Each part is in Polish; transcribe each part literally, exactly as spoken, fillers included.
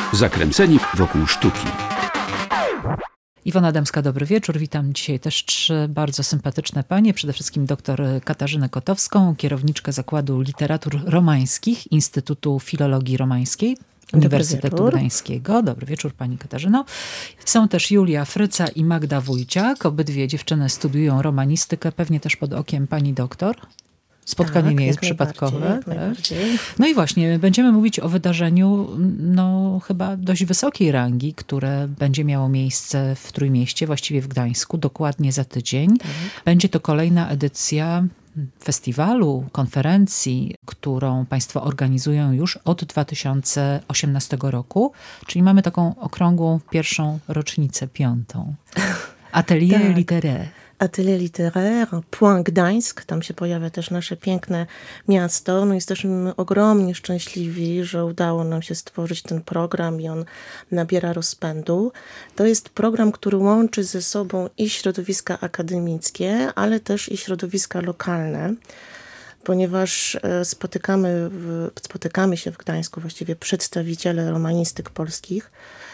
Zakręceni wokół sztuki. Iwona Adamska, dobry wieczór. Witam dzisiaj też trzy bardzo sympatyczne panie. Przede wszystkim dr Katarzynę Kotowską, kierowniczkę Zakładu Literatur Romańskich Instytutu Filologii Romańskiej Uniwersytetu Gdańskiego. Dobry wieczór, pani Katarzyno. Są też Julia Fryca i Magda Wójciak. Obydwie dziewczyny studiują romanistykę, pewnie też pod okiem pani doktor. Spotkanie tak, nie jest przypadkowe. Tak. No i właśnie, będziemy mówić o wydarzeniu no chyba dość wysokiej rangi, które będzie miało miejsce w Trójmieście, właściwie w Gdańsku, dokładnie za tydzień. Tak. Będzie to kolejna edycja festiwalu, konferencji, którą państwo organizują już od dwa tysiące osiemnastego roku, czyli mamy taką okrągłą pierwszą rocznicę, piątą. Atelier tak. Littéraire. Atelier Littéraire, Point Gdańsk, tam się pojawia też nasze piękne miasto. No jesteśmy ogromnie szczęśliwi, że udało nam się stworzyć ten program i on nabiera rozpędu. To jest program, który łączy ze sobą i środowiska akademickie, ale też i środowiska lokalne, ponieważ spotykamy, w, spotykamy się w Gdańsku właściwie przedstawiciele romanistyk polskich,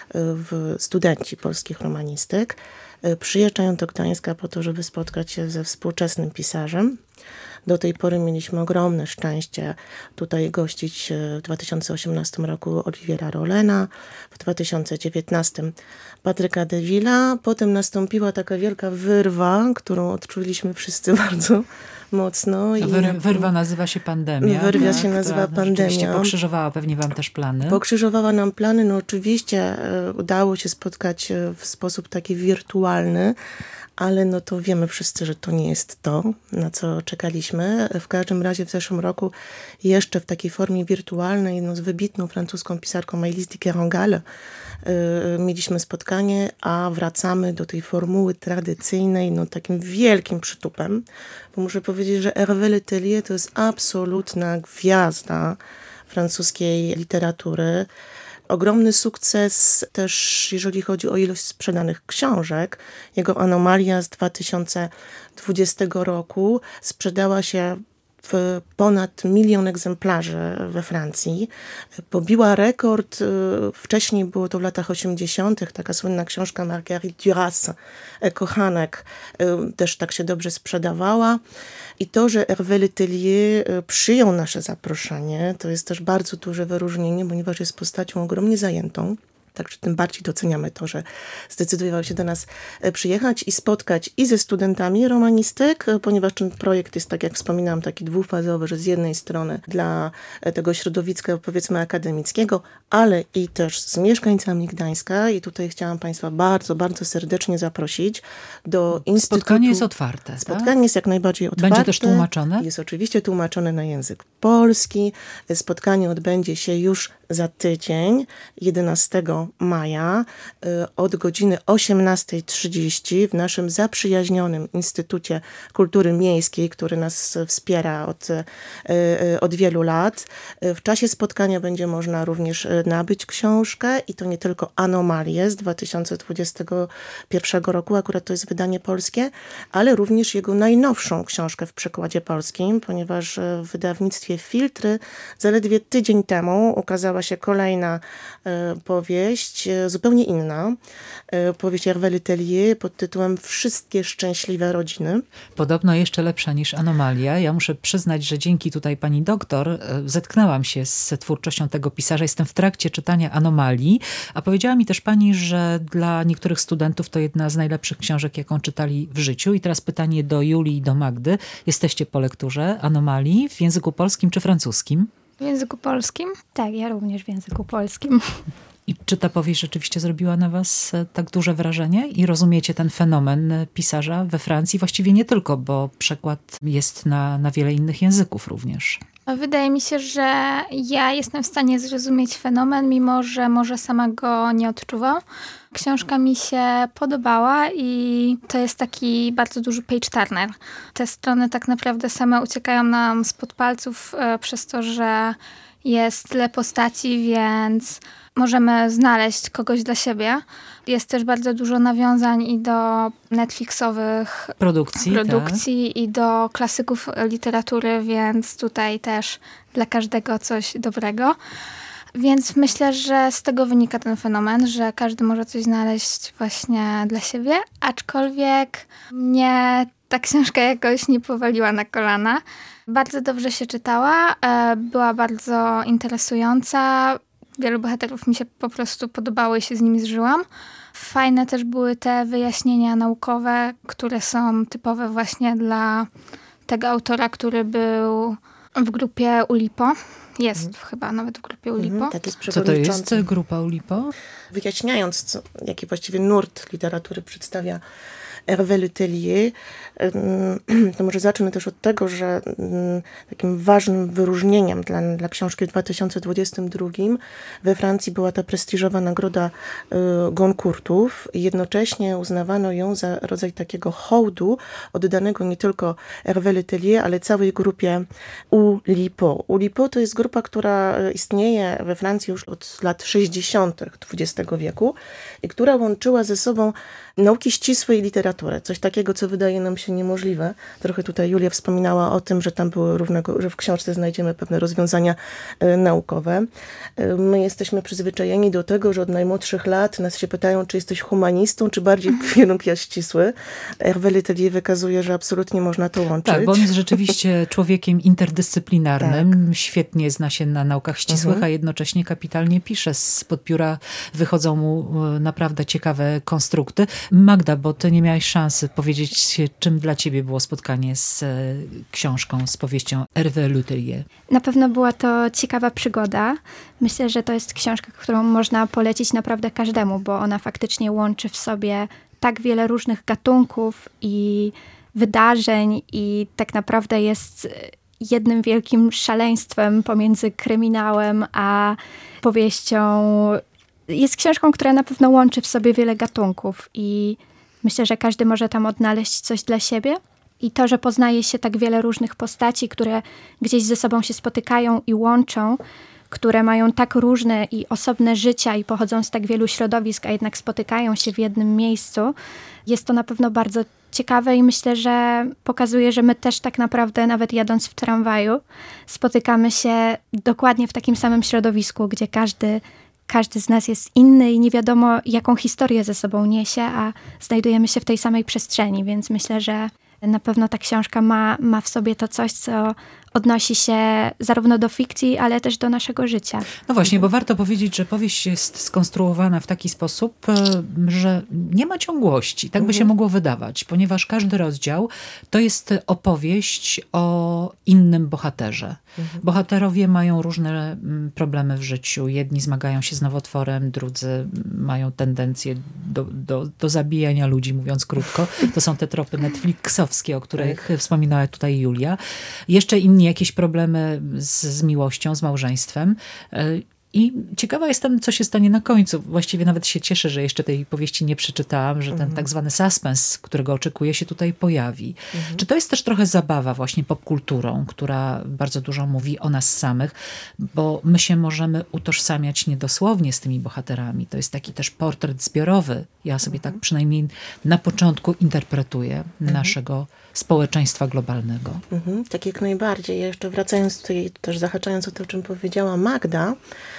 w, studenci polskich romanistyk, przyjeżdżają do Gdańska po to, żeby spotkać się ze współczesnym pisarzem. Do tej pory mieliśmy ogromne szczęście tutaj gościć w dwa tysiące osiemnastym roku Oliviera Rollena, w dwa tysiące dziewiętnastym Patryka de Villa. Potem nastąpiła taka wielka wyrwa, którą odczuliśmy wszyscy bardzo mocno. Wyr, wyrwa nazywa się pandemia. Wyrwa tak, się nazywa pandemia. Pokrzyżowała pewnie wam też plany. Pokrzyżowała nam plany. No oczywiście udało się spotkać w sposób taki wirtualny, ale no to wiemy wszyscy, że to nie jest to, na co czekaliśmy. W każdym razie w zeszłym roku jeszcze w takiej formie wirtualnej, no z wybitną francuską pisarką Maëlys de Kerangal yy, mieliśmy spotkanie, a wracamy do tej formuły tradycyjnej, no takim wielkim przytupem, bo muszę powiedzieć, że Hervé Le Tellier to jest absolutna gwiazda francuskiej literatury. Ogromny sukces też, jeżeli chodzi o ilość sprzedanych książek. Jego Anomalia z dwa tysiące dwudziestego roku sprzedała się w ponad milion egzemplarzy we Francji. Pobiła rekord, wcześniej było to w latach osiemdziesiątych, taka słynna książka Marguerite Duras, Kochanek, też tak się dobrze sprzedawała. I to, że Hervé Le Tellier przyjął nasze zaproszenie, to jest też bardzo duże wyróżnienie, ponieważ jest postacią ogromnie zajętą. Także tym bardziej doceniamy to, że zdecydował się do nas przyjechać i spotkać i ze studentami romanistyk, ponieważ ten projekt jest, tak jak wspominałam, taki dwufazowy, że z jednej strony dla tego środowiska, powiedzmy, akademickiego, ale i też z mieszkańcami Gdańska. I tutaj chciałam państwa bardzo, bardzo serdecznie zaprosić do Instytutu. Spotkanie jest otwarte. Spotkanie tak? jest jak najbardziej otwarte. Będzie też tłumaczone? Jest oczywiście tłumaczone na język polski. Spotkanie odbędzie się już za tydzień, jedenastego maja, od godziny osiemnastej trzydzieści w naszym zaprzyjaźnionym Instytucie Kultury Miejskiej, który nas wspiera od, od wielu lat. W czasie spotkania będzie można również nabyć książkę i to nie tylko Anomalie z dwa tysiące dwudziestego pierwszego roku, akurat to jest wydanie polskie, ale również jego najnowszą książkę w przekładzie polskim, ponieważ w wydawnictwie Filtry zaledwie tydzień temu ukazała się kolejna e, powieść, e, zupełnie inna. E, powieść Hervé Le Tellier pod tytułem Wszystkie szczęśliwe rodziny. Podobno jeszcze lepsza niż Anomalia. Ja muszę przyznać, że dzięki tutaj pani doktor e, zetknęłam się z twórczością tego pisarza. Jestem w trakcie czytania Anomalii, a powiedziała mi też pani, że dla niektórych studentów to jedna z najlepszych książek, jaką czytali w życiu. I teraz pytanie do Julii i do Magdy. Jesteście po lekturze Anomalii w języku polskim czy francuskim? W języku polskim? Tak, ja również w języku polskim. I czy ta powieść rzeczywiście zrobiła na was tak duże wrażenie? I rozumiecie ten fenomen pisarza we Francji? Właściwie nie tylko, bo przekład jest na, na wiele innych języków również. Wydaje mi się, że ja jestem w stanie zrozumieć fenomen, mimo że może sama go nie odczuwam. Książka mi się podobała i to jest taki bardzo duży page turner. Te strony tak naprawdę same uciekają nam spod palców e, przez to, że jest tyle postaci, więc możemy znaleźć kogoś dla siebie. Jest też bardzo dużo nawiązań i do Netflixowych produkcji, produkcji tak. i do klasyków literatury, więc tutaj też dla każdego coś dobrego. Więc myślę, że z tego wynika ten fenomen, że każdy może coś znaleźć właśnie dla siebie, aczkolwiek mnie ta książka jakoś nie powaliła na kolana. Bardzo dobrze się czytała, była bardzo interesująca. Wielu bohaterów mi się po prostu podobało i się z nimi zżyłam. Fajne też były te wyjaśnienia naukowe, które są typowe właśnie dla tego autora, który był w grupie Ulipo. Jest mhm. chyba nawet w grupie Ulipo. Mhm, tak jest Co to jest grupa Ulipo? Wyjaśniając, co, jaki właściwie nurt literatury przedstawia Hervé Le Tellier, to może zacznę też od tego, że takim ważnym wyróżnieniem dla, dla książki w dwa tysiące dwudziestym drugim we Francji była ta prestiżowa nagroda Goncourtów i jednocześnie uznawano ją za rodzaj takiego hołdu oddanego nie tylko Hervé Le Tellier, ale całej grupie Ulipo. Ulipo to jest grupa, która istnieje we Francji już od lat sześćdziesiątych dwudziestego wieku i która łączyła ze sobą nauki ścisłe i literaturę. Coś takiego, co wydaje nam się niemożliwe. Trochę tutaj Julia wspominała o tym, że tam były równego, że w książce znajdziemy pewne rozwiązania e, naukowe. E, my jesteśmy przyzwyczajeni do tego, że od najmłodszych lat nas się pytają, czy jesteś humanistą, czy bardziej w kierunku ścisły. Hervé Le Tellier wykazuje, że absolutnie można to łączyć. Tak, bo on jest rzeczywiście człowiekiem interdyscyplinarnym. Tak. Świetnie zna się na naukach ścisłych, mhm. a jednocześnie kapitalnie pisze. Spod pióra wychodzą mu naprawdę ciekawe konstrukty. Magda, bo ty nie miałaś szansy powiedzieć, czym dla ciebie było spotkanie z e, książką, z powieścią Hervé Le Tellier. Na pewno była to ciekawa przygoda. Myślę, że to jest książka, którą można polecić naprawdę każdemu, bo ona faktycznie łączy w sobie tak wiele różnych gatunków i wydarzeń i tak naprawdę jest jednym wielkim szaleństwem pomiędzy kryminałem a powieścią. Jest książką, która na pewno łączy w sobie wiele gatunków i myślę, że każdy może tam odnaleźć coś dla siebie. I to, że poznaje się tak wiele różnych postaci, które gdzieś ze sobą się spotykają i łączą, które mają tak różne i osobne życia i pochodzą z tak wielu środowisk, a jednak spotykają się w jednym miejscu, jest to na pewno bardzo ciekawe i myślę, że pokazuje, że my też tak naprawdę, nawet jadąc w tramwaju, spotykamy się dokładnie w takim samym środowisku, gdzie każdy Każdy z nas jest inny i nie wiadomo, jaką historię ze sobą niesie, a znajdujemy się w tej samej przestrzeni, więc myślę, że na pewno ta książka ma, ma w sobie to coś, co odnosi się zarówno do fikcji, ale też do naszego życia. No właśnie, bo warto powiedzieć, że powieść jest skonstruowana w taki sposób, że nie ma ciągłości. Tak by się mogło wydawać, ponieważ każdy rozdział to jest opowieść o innym bohaterze. Mhm. Bohaterowie mają różne problemy w życiu. Jedni zmagają się z nowotworem, drudzy mają tendencję do, do, do zabijania ludzi, mówiąc krótko. To są te tropy netflixowskie, o których wspominała tutaj Julia. Jeszcze inni jakieś problemy z, z miłością, z małżeństwem. I ciekawa jestem, co się stanie na końcu. Właściwie nawet się cieszę, że jeszcze tej powieści nie przeczytałam, że ten mhm. tak zwany suspens, którego oczekuję, się tutaj pojawi. Mhm. Czy to jest też trochę zabawa właśnie popkulturą, która bardzo dużo mówi o nas samych, bo my się możemy utożsamiać niedosłownie z tymi bohaterami. To jest taki też portret zbiorowy. Ja sobie mhm. tak przynajmniej na początku interpretuję mhm. naszego społeczeństwa globalnego. Mhm, tak jak najbardziej. Jeszcze wracając tutaj, też zahaczając o to, o czym powiedziała Magda,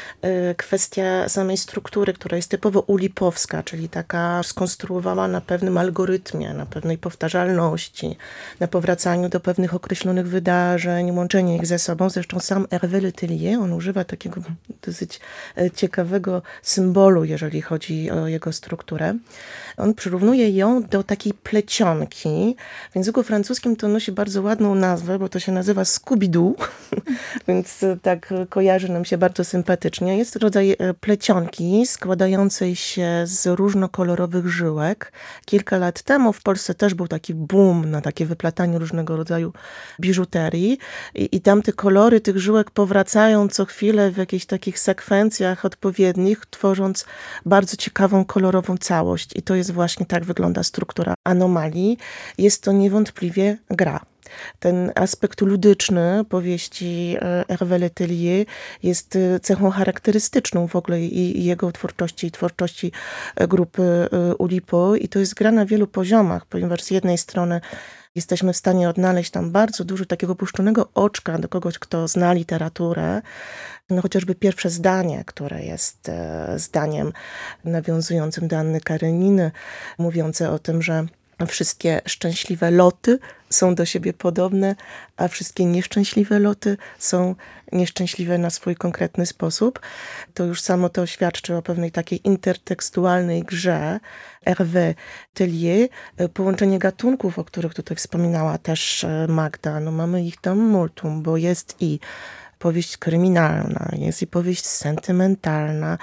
kwestia samej struktury, która jest typowo ulipowska, czyli taka skonstruowana na pewnym algorytmie, na pewnej powtarzalności, na powracaniu do pewnych określonych wydarzeń, łączenie ich ze sobą. Zresztą sam Hervé Le Tellier, on używa takiego dosyć ciekawego symbolu, jeżeli chodzi o jego strukturę. On przyrównuje ją do takiej plecionki. W języku francuskim to nosi bardzo ładną nazwę, bo to się nazywa Scooby-Doo, więc tak kojarzy nam się bardzo sympatycznie. Jest to rodzaj plecionki składającej się z różnokolorowych żyłek. Kilka lat temu w Polsce też był taki boom na takie wyplatanie różnego rodzaju biżuterii i, i tam te kolory tych żyłek powracają co chwilę w jakichś takich sekwencjach odpowiednich, tworząc bardzo ciekawą, kolorową całość. I to jest właśnie tak wygląda struktura anomalii. Jest to niewątpliwie gra. Ten aspekt ludyczny powieści Hervé Le Tellier jest cechą charakterystyczną w ogóle i jego twórczości, i twórczości grupy Ulipo. I to jest gra na wielu poziomach, ponieważ z jednej strony jesteśmy w stanie odnaleźć tam bardzo dużo takiego opuszczonego oczka do kogoś, kto zna literaturę. No chociażby pierwsze zdanie, które jest e, zdaniem nawiązującym do Anny Kareniny, mówiące o tym, że wszystkie szczęśliwe loty są do siebie podobne, a wszystkie nieszczęśliwe loty są nieszczęśliwe na swój konkretny sposób. To już samo to świadczy o pewnej takiej intertekstualnej grze. Hervé Tellier, połączenie gatunków, o których tutaj wspominała też Magda. No mamy ich tam multum, bo jest i powieść kryminalna, jest i powieść sentymentalna,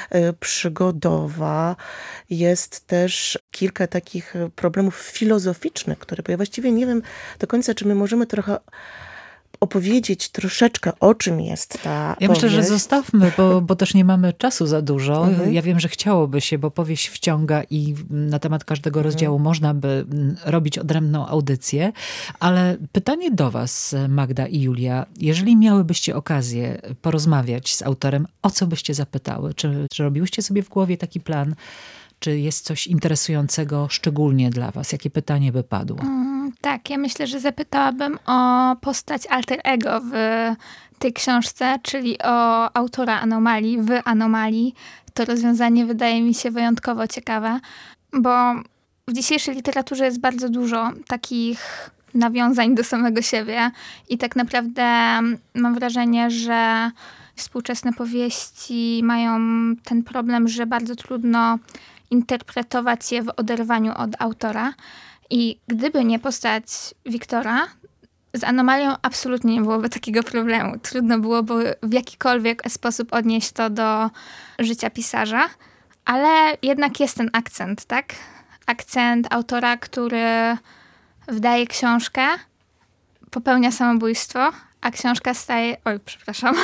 przygodowa. Jest też kilka takich problemów filozoficznych, które ja właściwie nie wiem do końca, czy my możemy trochę opowiedzieć troszeczkę, o czym jest ta Ja powieść. myślę, że zostawmy, bo, bo też nie mamy czasu za dużo. Mhm. Ja wiem, że chciałoby się, bo powieść wciąga i na temat każdego rozdziału można by robić odrębną audycję. Ale pytanie do was, Magda i Julia. Jeżeli miałybyście okazję porozmawiać z autorem, o co byście zapytały? Czy, czy robiłyście sobie w głowie taki plan? Czy jest coś interesującego szczególnie dla was? Jakie pytanie by padło? Mm, tak, ja myślę, że zapytałabym o postać alter ego w tej książce, czyli o autora Anomalii, w Anomalii. To rozwiązanie wydaje mi się wyjątkowo ciekawe, bo w dzisiejszej literaturze jest bardzo dużo takich nawiązań do samego siebie i tak naprawdę mam wrażenie, że współczesne powieści mają ten problem, że bardzo trudno interpretować je w oderwaniu od autora. I gdyby nie postać Wiktora, z Anomalią absolutnie nie byłoby takiego problemu. Trudno byłoby w jakikolwiek sposób odnieść to do życia pisarza, ale jednak jest ten akcent, tak? Akcent autora, który wydaje książkę, popełnia samobójstwo, a książka staje... Oj, przepraszam.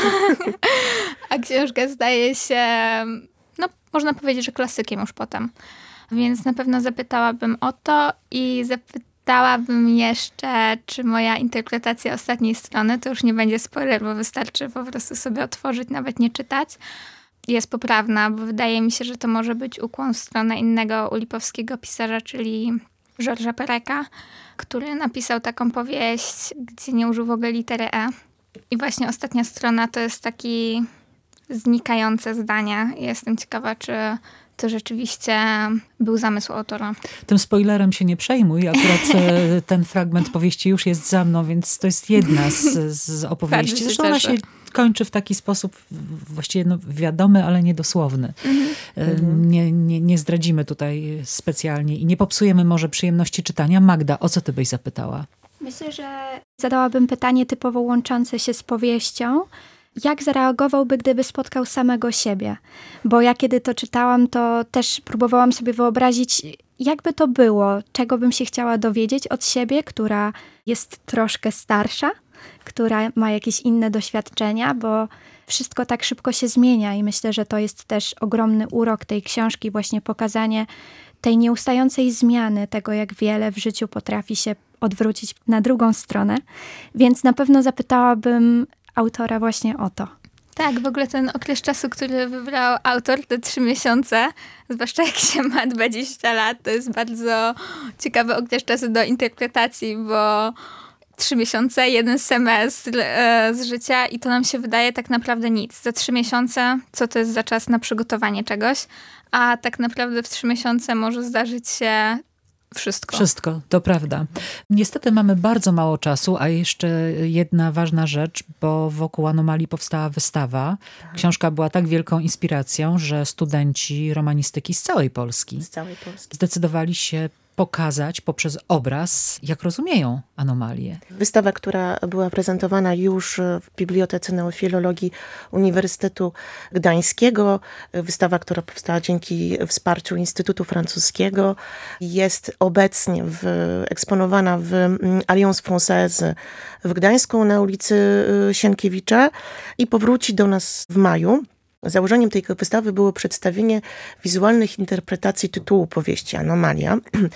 a książka staje się... No, można powiedzieć, że klasykiem już potem. Więc na pewno zapytałabym o to i zapytałabym jeszcze, czy moja interpretacja ostatniej strony, to już nie będzie spoiler, bo wystarczy po prostu sobie otworzyć, nawet nie czytać, jest poprawna, bo wydaje mi się, że to może być ukłon w stronę innego ulipowskiego pisarza, czyli Georgesa Pereka, który napisał taką powieść, gdzie nie użył w ogóle litery E. I właśnie ostatnia strona to jest taki znikające zdanie. Jestem ciekawa, czy to rzeczywiście był zamysł autora. Tym spoilerem się nie przejmuj. Akurat ten fragment powieści już jest za mną, więc to jest jedna z, z opowieści. Zresztą ona się kończy w taki sposób właściwie no, wiadomy, ale niedosłowny. Mhm. Nie, nie, nie zdradzimy tutaj specjalnie i nie popsujemy może przyjemności czytania. Magda, o co ty byś zapytała? Myślę, że zadałabym pytanie typowo łączące się z powieścią. Jak zareagowałby, gdyby spotkał samego siebie? Bo ja kiedy to czytałam, to też próbowałam sobie wyobrazić, jakby to było, czego bym się chciała dowiedzieć od siebie, która jest troszkę starsza, która ma jakieś inne doświadczenia, bo wszystko tak szybko się zmienia i myślę, że to jest też ogromny urok tej książki, właśnie pokazanie tej nieustającej zmiany, tego jak wiele w życiu potrafi się odwrócić na drugą stronę. Więc na pewno zapytałabym autora właśnie o to. Tak, w ogóle ten okres czasu, który wybrał autor, te trzy miesiące, zwłaszcza jak się ma dwadzieścia lat, to jest bardzo ciekawy okres czasu do interpretacji, bo trzy miesiące, jeden semestr e, z życia i to nam się wydaje tak naprawdę nic. Za trzy miesiące, co to jest za czas na przygotowanie czegoś, a tak naprawdę w trzy miesiące może zdarzyć się Wszystko. Wszystko, to prawda. Niestety mamy bardzo mało czasu, a jeszcze jedna ważna rzecz, bo wokół Anomalii powstała wystawa. Książka była tak wielką inspiracją, że studenci romanistyki z całej Polski, z całej Polski zdecydowali się pokazać poprzez obraz, jak rozumieją anomalię. Wystawa, która była prezentowana już w Bibliotece Neofilologii Uniwersytetu Gdańskiego. Wystawa, która powstała dzięki wsparciu Instytutu Francuskiego. Jest obecnie w, eksponowana w Alliance Française w Gdańsku na ulicy Sienkiewicza i powróci do nas w maju. Założeniem tej wystawy było przedstawienie wizualnych interpretacji tytułu powieści Anomalia.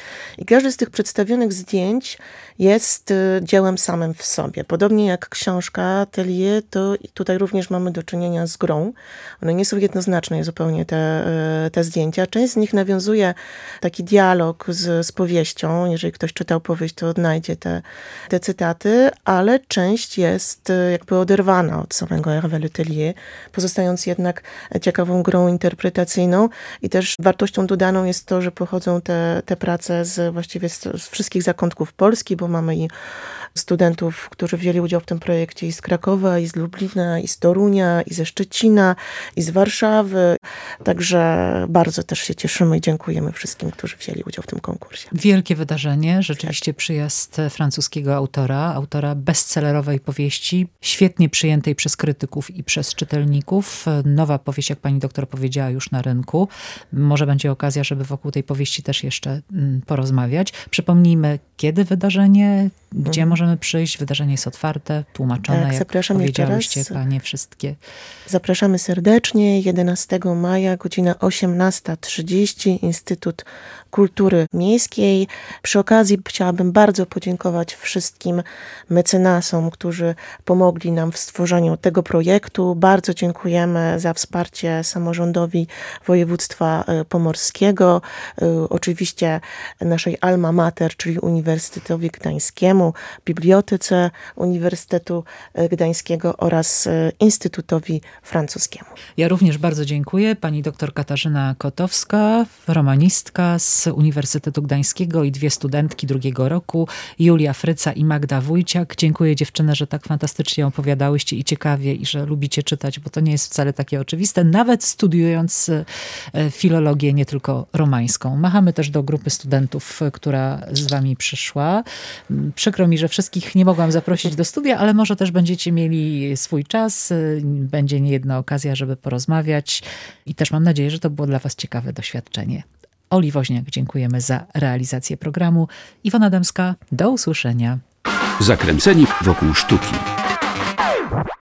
I każde z tych przedstawionych zdjęć jest dziełem samym w sobie. Podobnie jak książka Atelier, to tutaj również mamy do czynienia z grą. One nie są jednoznaczne zupełnie te, te zdjęcia. Część z nich nawiązuje taki dialog z, z powieścią. Jeżeli ktoś czytał powieść, to odnajdzie te, te cytaty, ale część jest jakby oderwana od samego Hervé Le Tellier, pozostając jednak ciekawą grą interpretacyjną. I też wartością dodaną jest to, że pochodzą te, te prace z właściwie z, z wszystkich zakątków Polski, bo mamy i studentów, którzy wzięli udział w tym projekcie i z Krakowa, i z Lublina, i z Torunia, i ze Szczecina, i z Warszawy. Także bardzo też się cieszymy i dziękujemy wszystkim, którzy wzięli udział w tym konkursie. Wielkie wydarzenie, rzeczywiście przyjazd francuskiego autora, autora bestsellerowej powieści, świetnie przyjętej przez krytyków i przez czytelników. Nowa powieść, jak pani doktor powiedziała, już na rynku. Może będzie okazja, żeby wokół tej powieści też jeszcze porozmawiać. Przypomnijmy, kiedy wydarzenie, gdzie mhm. możemy przyjść. Wydarzenie jest otwarte, tłumaczone, tak, jak zapraszam powiedziałyście jeszcze raz. Panie wszystkie. Zapraszamy serdecznie. jedenastego maja, godzina osiemnasta trzydzieści, Instytut Kultury Miejskiej. Przy okazji chciałabym bardzo podziękować wszystkim mecenasom, którzy pomogli nam w stworzeniu tego projektu. Bardzo dziękujemy za wsparcie samorządowi województwa pomorskiego, oczywiście naszej alma mater, czyli Uniwersytetowi Gdańskiemu, Bibliotece Uniwersytetu Gdańskiego oraz Instytutowi Francuskiemu. Ja również bardzo dziękuję. Pani doktor Katarzyna Kotowska, romanistka z Uniwersytetu Gdańskiego i dwie studentki drugiego roku, Julia Fryca i Magda Wójciak. Dziękuję dziewczyny, że tak fantastycznie opowiadałyście i ciekawie, i że lubicie czytać, bo to nie jest wcale takie oczywiste, nawet studiując filologię, nie tylko romańską. Machamy też do grupy studentów, która z wami przyszła. Przykro mi, że wszystkich nie mogłam zaprosić do studia, ale może też będziecie mieli swój czas, będzie niejedna okazja, żeby porozmawiać i też mam nadzieję, że to było dla was ciekawe doświadczenie. Oli Woźniak, dziękujemy za realizację programu. Iwona Adamska, do usłyszenia. Zakręceni wokół sztuki.